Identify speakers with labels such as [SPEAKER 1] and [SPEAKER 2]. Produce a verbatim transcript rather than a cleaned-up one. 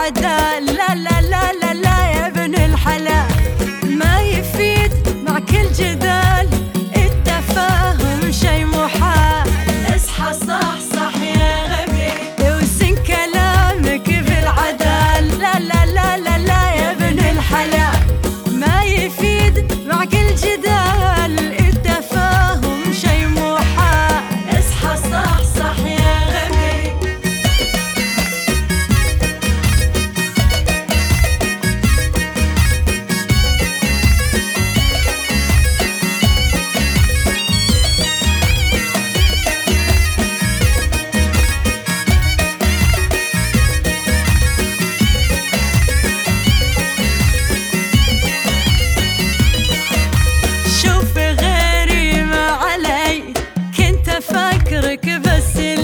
[SPEAKER 1] العدال. لا لا لا لا لا يا ابن الحلال، ما يفيد مع كل جدال، التفاهم شي محال. اصحى صح صح يا غبي، وزن كلامك بالعدال. لا لا لا لا لا يا ابن الحلال، ما يفيد مع كل جدال، التفاهم شي محال. اصحى صح صح يا غبي. شوف غيري ما علي، كنت افكرك بس